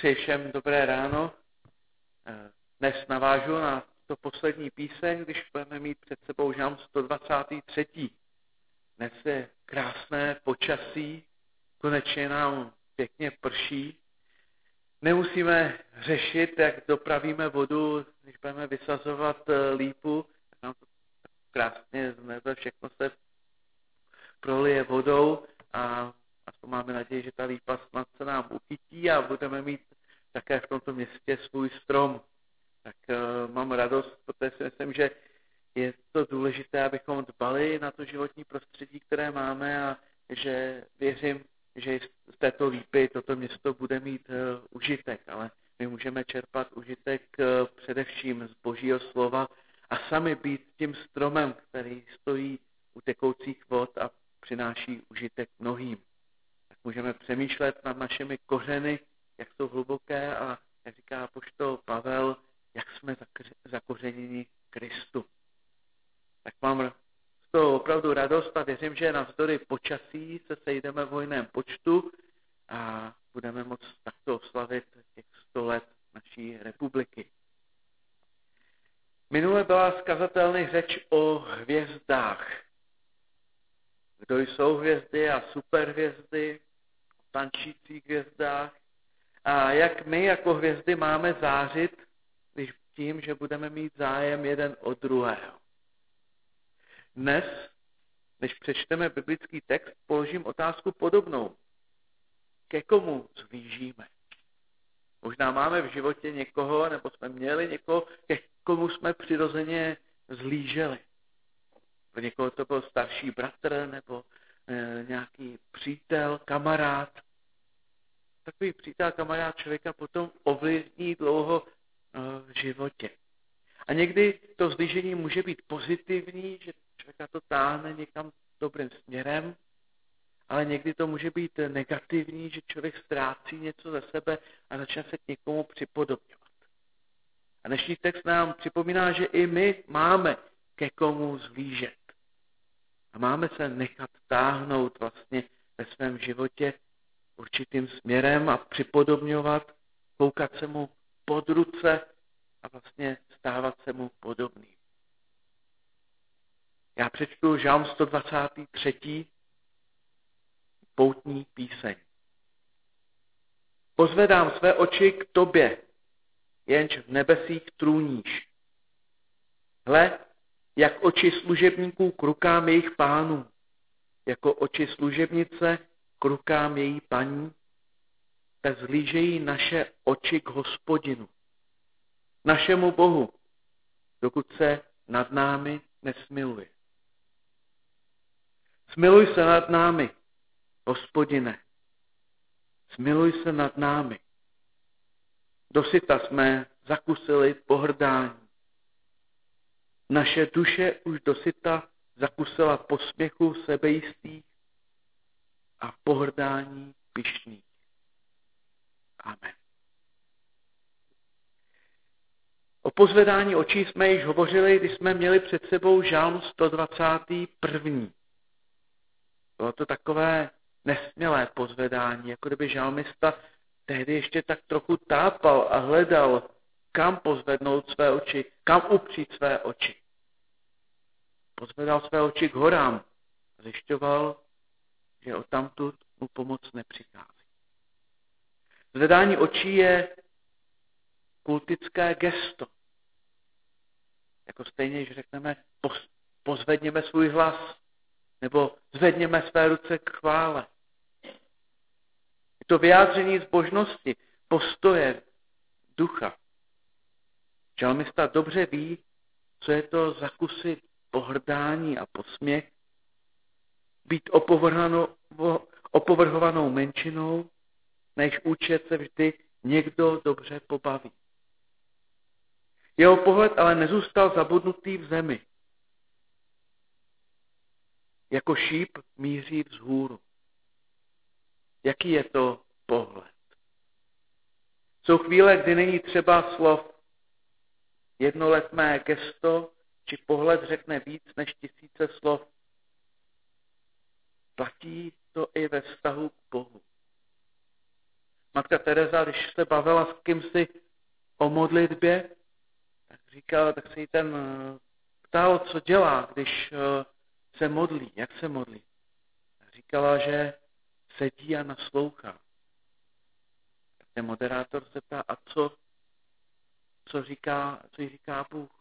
Přeji všem dobré ráno. Dnes navážu na to poslední píseň, když budeme mít před sebou žalm 123. Dnes je krásné počasí, konečně nám pěkně prší. Nemusíme řešit, jak dopravíme vodu, když budeme vysazovat lípu, tak nám to krásně z nebe všechno se prolije vodou a aspoň máme naději, že ta lípa snad se nám uchytí a budeme mít také v tomto městě svůj strom. Tak mám radost, protože si myslím, že je to důležité, abychom dbali na to životní prostředí, které máme a že věřím, že z této lípy toto město bude mít užitek, ale my můžeme čerpat užitek především z Božího slova a sami být tím stromem, který stojí u tekoucích vod a přináší užitek mnohým. Tak můžeme přemýšlet nad našimi kořeny, jak jsou hluboké a jak říká apoštol Pavel, jak jsme zakořeněni Kristu. Tak mám z toho opravdu radost a věřím, že navzdory počasí se sejdeme v hojném počtu a budeme moct takto oslavit těch 100 let naší republiky. Minule byla zkazatelná řeč o hvězdách. Kdo jsou hvězdy a superhvězdy, o tančících hvězdách a jak my jako hvězdy máme zářit, když tím, že budeme mít zájem jeden od druhého. Dnes, než přečteme biblický text, položím otázku podobnou. Ke komu zhlížíme? Možná máme v životě někoho, nebo jsme měli někoho, ke komu jsme přirozeně zhlíželi. Pro někoho to byl starší bratr, nebo nějaký přítel, kamarád. Takový přítel, kamarád člověka potom ovlivní dlouho v životě. A někdy to zhlížení může být pozitivní, že člověka to táhne někam dobrým směrem, ale někdy to může být negativní, že člověk ztrácí něco ze sebe a začne se k někomu připodobňovat. A dnešní text nám připomíná, že i my máme ke komu zhlížet. A máme se nechat táhnout vlastně ve svém životě určitým směrem a připodobňovat, koukat se mu pod ruce a vlastně stávat se mu podobným. Já přečtu žalm 123. poutní píseň. Pozvedám své oči k tobě, jenž v nebesích trůníš. Hle, jak oči služebníků k rukám jejich pánů, jako oči služebnice k rukám její paní, tak zhlížejí naše oči k Hospodinu, našemu Bohu, dokud se nad námi nesmiluje. Smiluj se nad námi, Hospodine, smiluj se nad námi. Dosyta jsme zakusili pohrdání. Naše duše už dosyta zakusila posměchu sebejistých a pohrdání pyšných. Amen. O pozvedání očí jsme již hovořili, když jsme měli před sebou žalm 121. Bylo to takové nesmělé pozvedání, jako kdyby žalmista tehdy ještě tak trochu tápal a hledal, kam pozvednout své oči, kam upřít své oči. Pozvedal své oči k horám a zjišťoval, že odtamtud mu pomoc nepřichází. Zvedání očí je kultické gesto. Jako stejně, když řekneme, pozvedněme svůj hlas, nebo zvedněme své ruce k chvále. Je to vyjádření zbožnosti, postoje ducha. Žalmista dobře ví, co je to zakusit pohrdání a posměch, být opovrhovanou menšinou, než účet se vždy někdo dobře pobaví. Jeho pohled ale nezůstal zabudnutý v zemi. Jako šíp míří vzhůru. Jaký je to pohled? Jsou chvíle, kdy není třeba slov. Jednoletmé gesto či pohled řekne víc než 1000 slov. Platí to i ve vztahu k Bohu. Matka Teresa, když se bavila s kýmsi o modlitbě, tak se jí ten ptal, co dělá, když se modlí, jak se modlí. Říkala, že sedí a naslouchá. Ten moderátor se ptá, a co jí říká Bůh?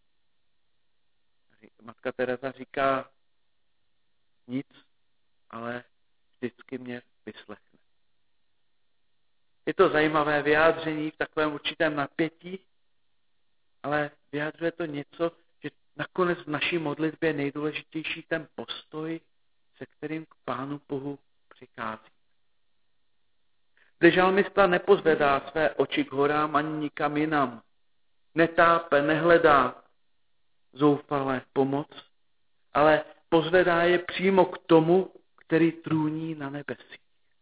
Matka Teresa říká, nic, ale vždycky mě vyslechne. Je to zajímavé vyjádření v takovém určitém napětí, ale vyjadřuje to něco, že nakonec v naší modlitbě je nejdůležitější ten postoj, se kterým k Pánu Bohu přichází. Kde žalmista nepozvedá své oči k horám ani nikam jinam, netápe, nehledá zoufale pomoc, ale pozvedá je přímo k tomu, který trůní na nebesích.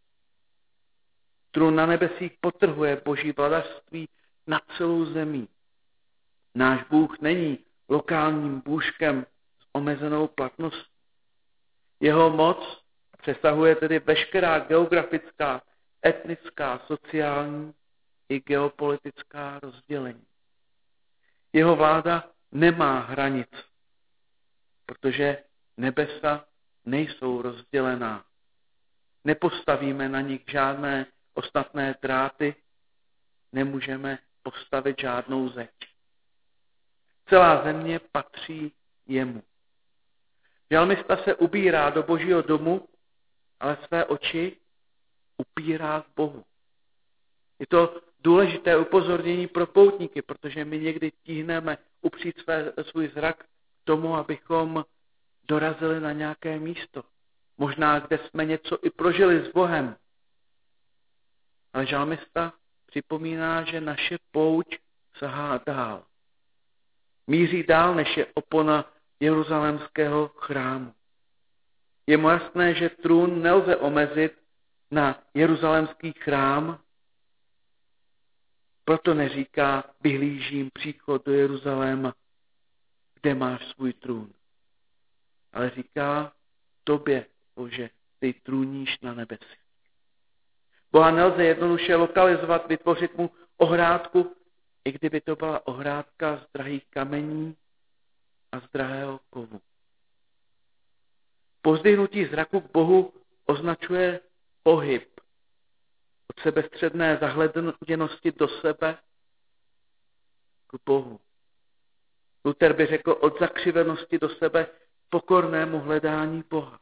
Trůn na nebesích podtrhuje Boží vladařství nad celou zemí. Náš Bůh není lokálním bůžkem s omezenou platností. Jeho moc přesahuje tedy veškerá geografická, etnická, sociální i geopolitická rozdělení. Jeho vláda nemá hranic, protože nebesa nejsou rozdělená. Nepostavíme na nich žádné ostatné dráty, nemůžeme postavit žádnou zeď. Celá země patří jemu. Žalmista se ubírá do Božího domu, ale své oči upírá k Bohu. Je to důležité upozornění pro poutníky, protože my někdy tíhneme upřít svůj zrak k tomu, abychom dorazili na nějaké místo. Možná, kde jsme něco i prožili s Bohem. Ale žalmista připomíná, že naše pouť sahá dál. Míří dál, než je opona jeruzalémského chrámu. Je mu jasné, že trůn nelze omezit na jeruzalémský chrám, proto neříká, vyhlížím příchod do Jeruzaléma, kde máš svůj trůn. Ale říká, tobě, Bože, ty trůníš na nebesích. Boha nelze jednoduše lokalizovat, vytvořit mu ohrádku, i kdyby to byla ohrádka z drahých kamení a z drahého kovu. Pozdvihnutí zraku k Bohu označuje pohyb od sebestředné zahleděnosti do sebe k Bohu. Luther by řekl od zakřivenosti do sebe pokornému hledání Boha.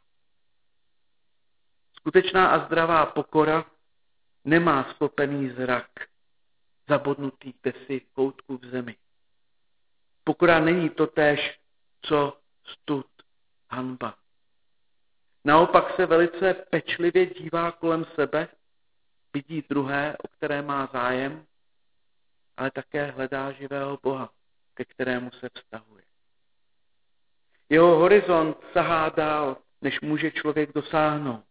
Skutečná a zdravá pokora nemá sklopený zrak, zabodnutý kdesi v koutku v zemi. Pokora není totéž, co stud, hanba. Naopak se velice pečlivě dívá kolem sebe, vidí druhé, o které má zájem, ale také hledá živého Boha, ke kterému se vztahuje. Jeho horizont sahá dál, než může člověk dosáhnout.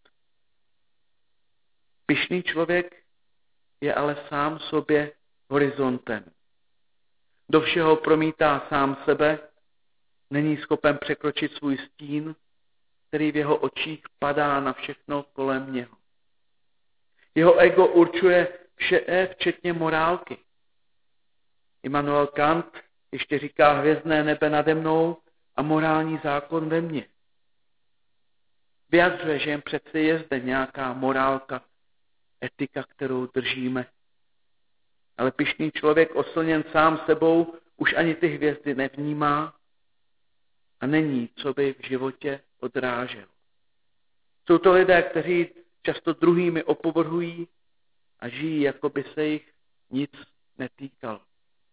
Pyšný člověk je ale sám sobě horizontem. Do všeho promítá sám sebe, není schopen překročit svůj stín, který v jeho očích padá na všechno kolem něho. Jeho ego určuje vše, včetně morálky. Immanuel Kant ještě říká hvězdné nebe nade mnou a morální zákon ve mně. Vyjadřuje, že jen přece je zde nějaká morálka, etika, kterou držíme. Ale pyšný člověk oslněn sám sebou už ani ty hvězdy nevnímá a není, co by v životě odrážel. Jsou to lidé, kteří často druhými opovrhují a žijí, jako by se jich nic netýkalo.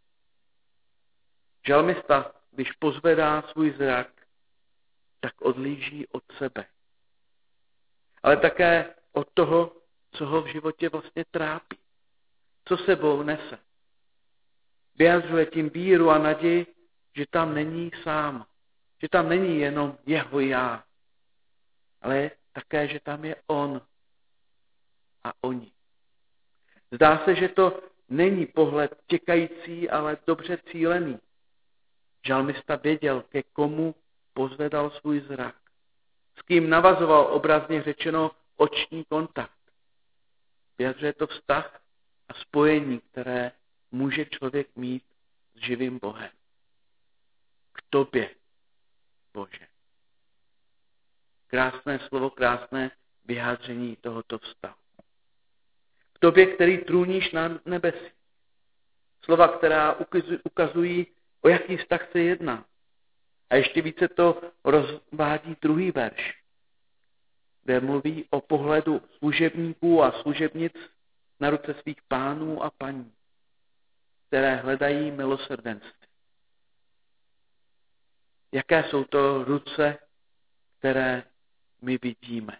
Žalmista, když pozvedá svůj zrak, tak odlíží od sebe. Ale také od toho, co ho v životě vlastně trápí. Co sebou nese. Vyjadřuje tím víru a naději, že tam není sám. Že tam není jenom jeho já. Ale také, že tam je on a oni. Zdá se, že to není pohled těkající, ale dobře cílený. Žalmista věděl, ke komu pozvedal svůj zrak. S kým navazoval obrazně řečeno oční kontakt. Vyjadřuje to vztah a spojení, které může člověk mít s živým Bohem. K tobě, Bože. Krásné slovo, krásné vyjádření tohoto vztahu. K tobě, který trůníš na nebesí. Slova, která ukazují, o jaký vztah se jedná. A ještě více to rozvádí druhý verš, kde mluví o pohledu služebníků a služebnic na ruce svých pánů a paní, které hledají milosrdenství. Jaké jsou to ruce, které my vidíme?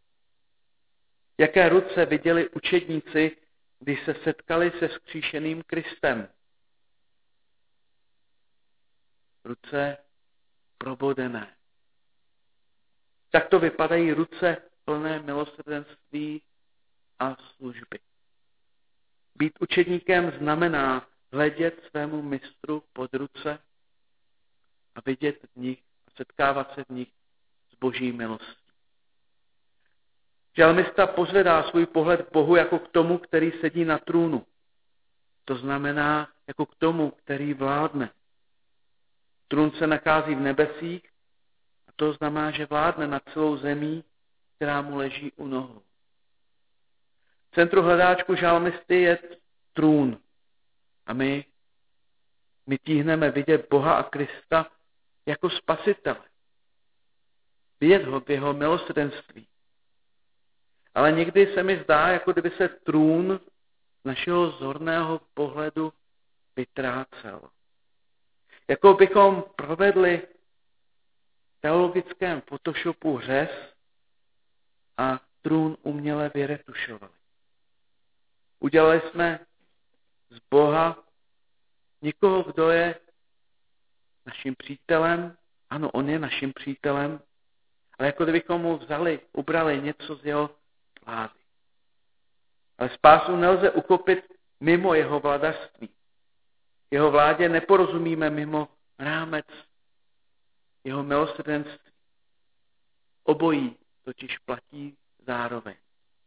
Jaké ruce viděli učedníci, když se setkali se vzkříšeným Kristem? Ruce probodené. Takto vypadají ruce plné milosrdenství a služby. Být učedníkem znamená hledět svému mistru pod ruce a vidět v nich a setkávat se v nich s Boží milostí. Žalmista pozvedá svůj pohled k Bohu jako k tomu, který sedí na trůnu. To znamená jako k tomu, který vládne. Trůn se nachází v nebesích a to znamená, že vládne nad celou zemí, která mu leží u nohou. V centru hledáčku žalmisty je trůn a my tíhneme vidět Boha a Krista jako spasitele. Vidět ho v jeho milosrdenství. Ale někdy se mi zdá, jako kdyby se trůn z našeho zorného pohledu vytrácel. Jako bychom provedli v teologickém Photoshopu řez a trůn uměle vyretušovali. Udělali jsme z Boha někoho, kdo je naším přítelem. Ano, on je naším přítelem, ale jako kdybychom mu ubrali něco z jeho vlády. Ale spásu nelze uchopit mimo jeho vladařství. Jeho vládě neporozumíme mimo rámec jeho milosrdenství. Obojí totiž platí zároveň.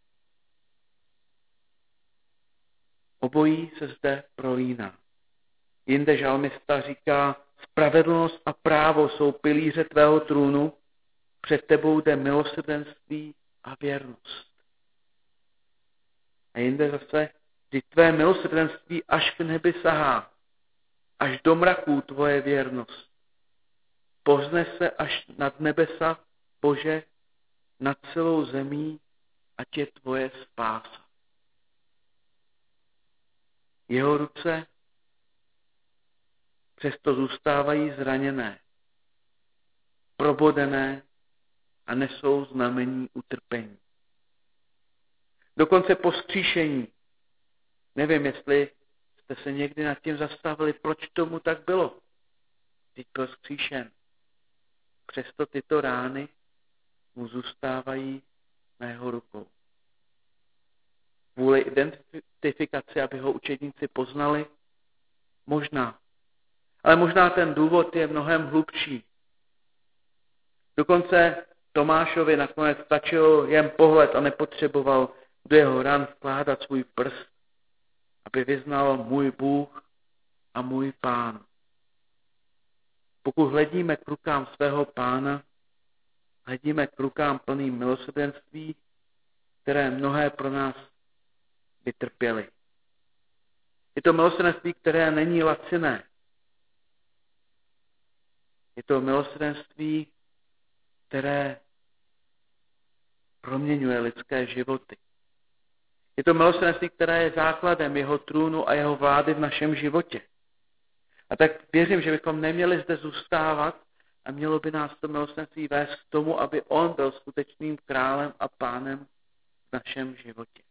Obojí se zde prolíná. Jinde žalmista říká, spravedlnost a právo jsou pilíře tvého trůnu, před tebou jde milosrdenství a věrnost. A jinde zase, kdy tvé milosrdenství až k nebi sahá, až do mraků tvoje věrnost. Povznese až nad nebesa, Bože, nad celou zemí, ať je tvoje spása. Jeho ruce přesto zůstávají zraněné, probodené a nesou znamení utrpení. Dokonce po vzkříšení. Nevím, jestli jste se někdy nad tím zastavili, proč tomu tak bylo. Teď byl vzkříšen. Přesto tyto rány mu zůstávají na jeho rukou. Kvůli identifikaci, aby ho učedníci poznali? Možná. Ale možná ten důvod je mnohem hlubší. Dokonce Tomášovi nakonec stačil jen pohled a nepotřeboval do jeho ran vkládat svůj prst, aby vyznal můj Bůh a můj Pán. Pokud hledíme k rukám svého Pána, hledíme k rukám plným milosrdenství, které mnohé pro nás vytrpěly. Je to milosrdenství, které není laciné. Je to milosrdenství, které proměňuje lidské životy. Je to milosrdenství, které je základem jeho trůnu a jeho vlády v našem životě. A tak věřím, že bychom neměli zde zůstávat a mělo by nás to milosrdenství vést k tomu, aby on byl skutečným králem a pánem v našem životě.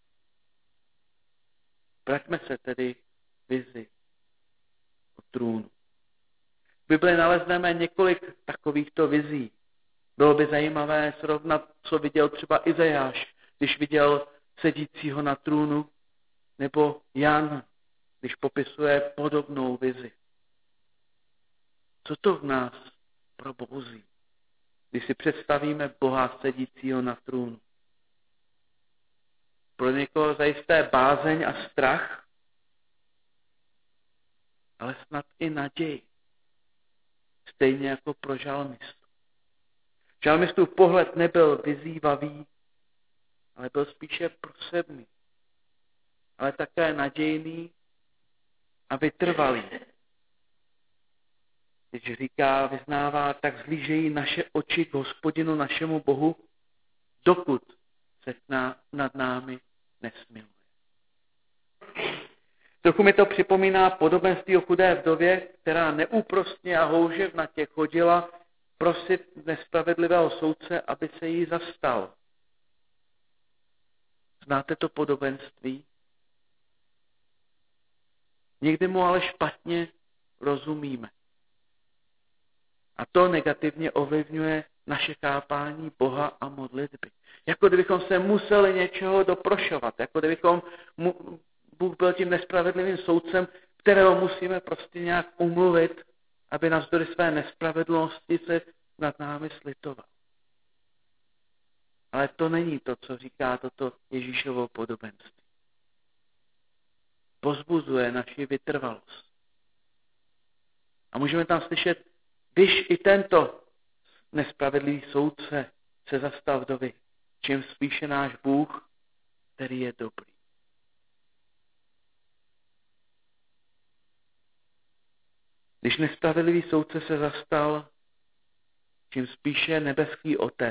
Vraťme se tedy vizi o trůnu. V Bibli nalezneme několik takovýchto vizí. Bylo by zajímavé srovnat, co viděl třeba Izajáš, když viděl sedícího na trůnu, nebo Jan, když popisuje podobnou vizi. Co to v nás probouzí, když si představíme Boha sedícího na trůnu? pro někoho zajisté bázeň a strach, ale snad i naději. Stejně jako pro žalmistu. Žalmistův pohled nebyl vyzývavý, ale byl spíše prosebný, ale také nadějný a vytrvalý. Když říká, vyznává, tak zlížejí naše oči k Hospodinu, našemu Bohu, dokud se nad námi nesmiluje. Trochu mi to připomíná podobenství o chudé vdově, která neúprosně a houževnatě chodila prosit nespravedlivého soudce, aby se jí zastal. Znáte to podobenství? Někdy mu ale špatně rozumíme. A to negativně ovlivňuje naše chápání Boha a modlitby. Jako kdybychom se museli něčeho doprošovat, jako kdybychom Bůh byl tím nespravedlivým soudcem, kterého musíme prostě nějak umluvit, aby navzdory své nespravedlnosti se nad námi slitoval. Ale to není to, co říká toto Ježíšovo podobenství. Pozbuzuje naši vytrvalost. A můžeme tam slyšet, když i tento nespravedlivý soudce se zastal vdovy, čím spíše náš Bůh, který je dobrý. Když nespravedlivý soudce se zastal, čím spíše nebeský Otec,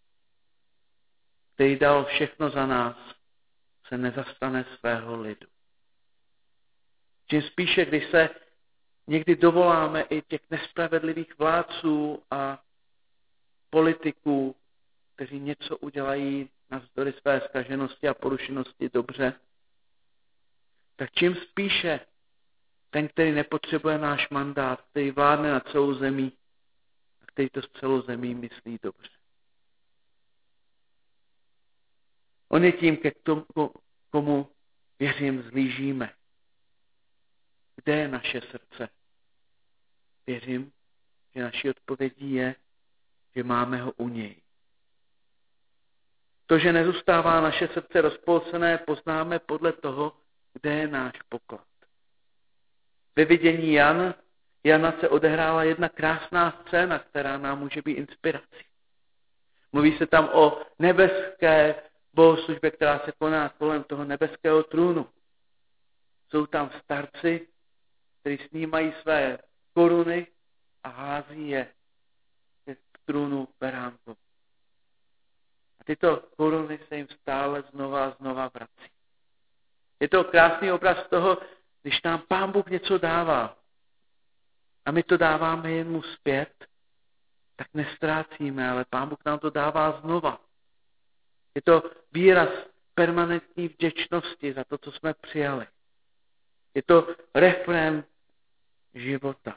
který dal všechno za nás, se nezastane svého lidu. Čím spíše, když se někdy dovoláme i těch nespravedlivých vládců a politiků, kteří něco udělají navzdory své zkaženosti a porušenosti dobře, tak čím spíše ten, který nepotřebuje náš mandát, který vládne nad celou zemí a který to s celou zemí myslí dobře. On je tím, ke komu věřím, zlížíme. Kde je naše srdce? Věřím, že naší odpovědí je, že máme ho u něj. To, že nezůstává naše srdce rozpolcené, poznáme podle toho, kde je náš poklad. Ve vidění Jana se odehrála jedna krásná scéna, která nám může být inspirací. Mluví se tam o nebeské bohoslužbě, která se koná kolem toho nebeského trůnu. Jsou tam starci, kteří snímají své koruny a hází je k trůnu beránku. A tyto koruny se jim stále znova a znova vrací. Je to krásný obraz toho, když nám Pán Bůh něco dává a my to dáváme jen mu zpět, tak nestrácíme, ale Pán Bůh nám to dává znova. Je to výraz permanentní vděčnosti za to, co jsme přijali. Je to refrén života.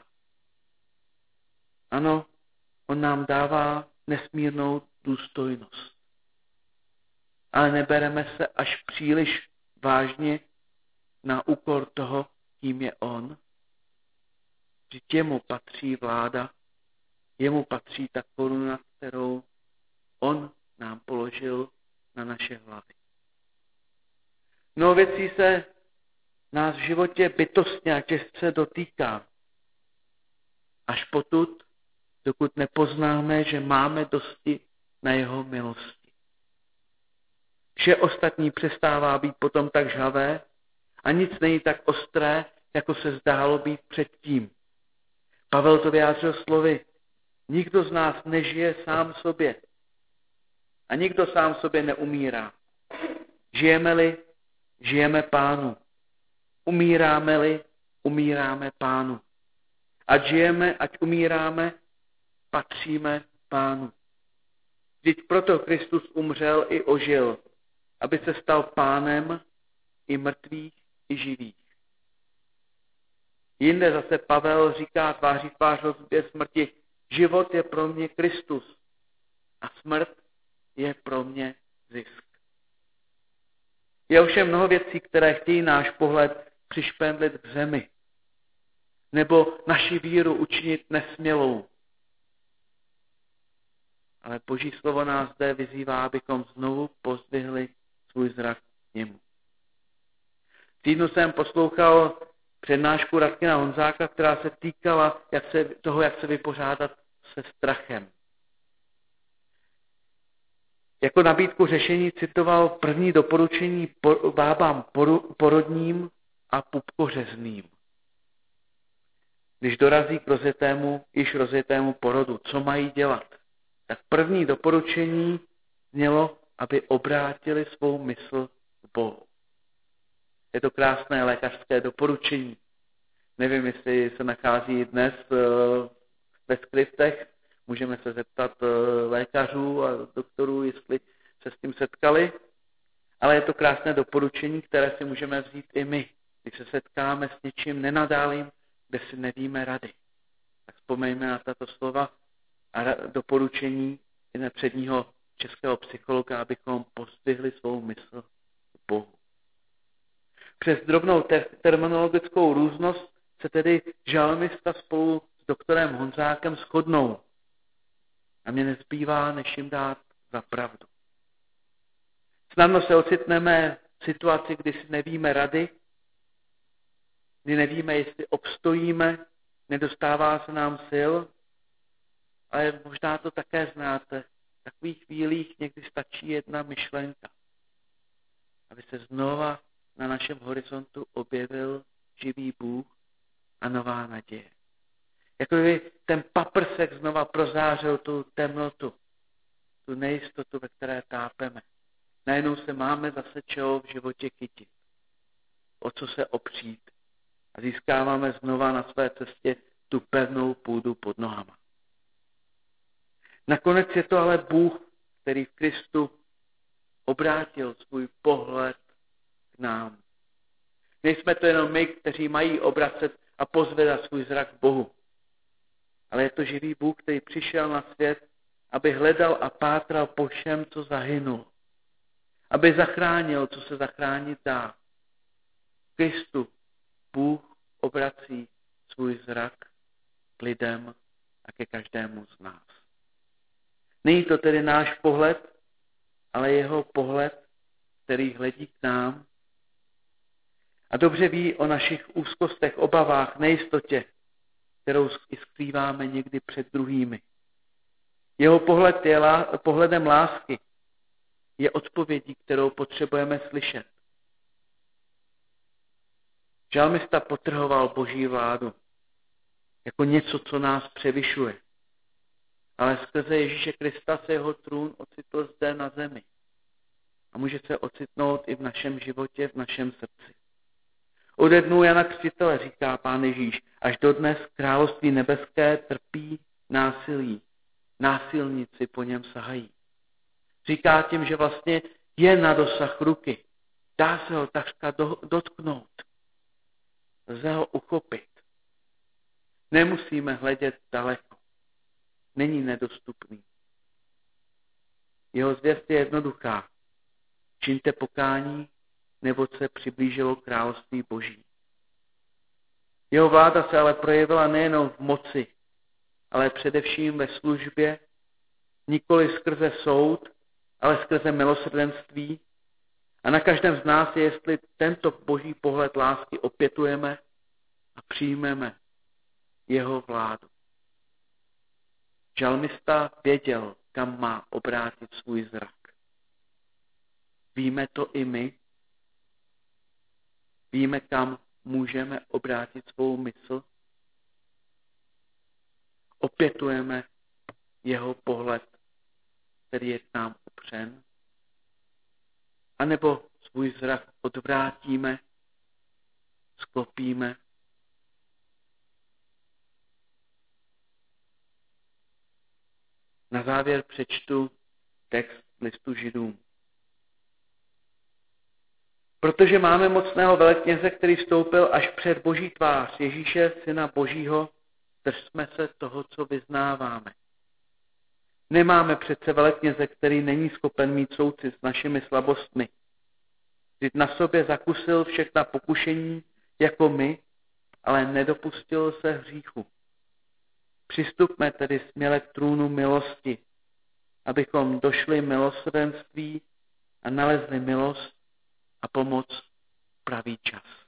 Ano, on nám dává nesmírnou důstojnost. Ale nebereme se až příliš vážně na úkor toho, kým je on. Vždyť jemu patří vláda, jemu patří ta koruna, kterou on nám položil na naše hlavy. Mnoho věcí se nás v životě bytostně a těžce dotýká. Až potud, dokud nepoznáme, že máme dosti na jeho milosti. Vše ostatní přestává být potom tak žhavé a nic není tak ostré, jako se zdálo být předtím. Pavel to vyjádřil slovy: nikdo z nás nežije sám sobě a nikdo sám sobě neumírá. Žijeme-li, žijeme Pánu. Umíráme-li, umíráme Pánu. Ať žijeme, ať umíráme, patříme Pánu. Vždyť proto Kristus umřel i ožil, aby se stal Pánem i mrtvých, i živých. Jinde zase Pavel říká tváří tvář hrozbě smrti: život je pro mě Kristus a smrt je pro mě zisk. Je ovšem mnoho věcí, které chtějí náš pohled přišpendlit k zemi, nebo naši víru učinit nesmělou. Ale Boží slovo nás zde vyzývá, abychom znovu pozdvihli svůj zrak sněmu. V týdnu jsem poslouchal přednášku Radkina Honzáka, která se týkala jak se vypořádat se strachem. Jako nabídku řešení citoval první doporučení bábám porodním a pupkořezným. Když dorazí k již rozjetému porodu, co mají dělat? Tak první doporučení znělo, aby obrátili svou mysl k Bohu. Je to krásné lékařské doporučení. Nevím, jestli se nachází dnes ve skriptech. Můžeme se zeptat lékařů a doktorů, jestli se s tím setkali. Ale je to krásné doporučení, které si můžeme vzít i my, když se setkáme s něčím nenadálým, kde si nevíme rady. Tak vzpomeňme na tato slova a doporučení předního českého psychologa, abychom pozdvihli svou mysl k Bohu. Přes drobnou terminologickou různost se tedy žalmista spolu s doktorem Honzákem shodnou. A mě nezbývá, než jim dát za pravdu. Snadno se ocitneme v situaci, kdy si nevíme rady, kdy nevíme, jestli obstojíme, nedostává se nám sil, ale možná to také znáte. V takových chvílích někdy stačí jedna myšlenka, aby se znova na našem horizontu objevil živý Bůh a nová naděje. Jako by ten paprsek znova prozářil tu temnotu, tu nejistotu, ve které tápeme. Najednou se máme zase čeho v životě chytit, o co se opřít a získáváme znova na své cestě tu pevnou půdu pod nohama. Nakonec je to ale Bůh, který v Kristu obrátil svůj pohled k nám. Nejsme to jenom my, kteří mají obracet a pozvedat svůj zrak k Bohu. Ale je to živý Bůh, který přišel na svět, aby hledal a pátral po všem, co zahynul. Aby zachránil, co se zachránit dá. V Kristu Bůh obrací svůj zrak k lidem a ke každému z nás. Není to tedy náš pohled, ale jeho pohled, který hledí k nám a dobře ví o našich úzkostech, obavách, nejistotě, kterou i skrýváme někdy před druhými. Jeho pohled je pohledem lásky, je odpovědí, kterou potřebujeme slyšet. Žalmista podtrhoval Boží vládu jako něco, co nás převyšuje. Ale skrze Ježíše Krista se jeho trůn ocitl zde na zemi. A může se ocitnout i v našem životě, v našem srdci. Ode dnů Jana Křtitele, říká Pán Ježíš, až dodnes království nebeské trpí násilí. Násilníci po něm sahají. Říká tím, že vlastně je na dosah ruky. Dá se ho takřka dotknout. Lze ho uchopit. Nemusíme hledět daleko. Není nedostupný. Jeho zvěst je jednoduchá. Čiňte pokání, neboť se přiblížilo království Boží. Jeho vláda se ale projevila nejenom v moci, ale především ve službě, nikoli skrze soud, ale skrze milosrdenství. A na každém z nás je, jestli tento Boží pohled lásky opětujeme a přijmeme jeho vládu. Žalmista věděl, kam má obrátit svůj zrak. Víme to i my. Víme, kam můžeme obrátit svou mysl. Opětujeme jeho pohled, který je k nám upřen. A nebo svůj zrak odvrátíme, sklopíme. Na závěr přečtu text listu Židům. Protože máme mocného velekněze, který vstoupil až před Boží tvář, Ježíše, Syna Božího, držme se toho, co vyznáváme. Nemáme přece velekněze, který není schopen mít soucit s našimi slabostmi. Vždyť na sobě zakusil všechna pokušení jako my, ale nedopustil se hříchu. Přistupme tedy směle k trůnu milosti, abychom došli milosrdenství a nalezli milost a pomoc pravý čas.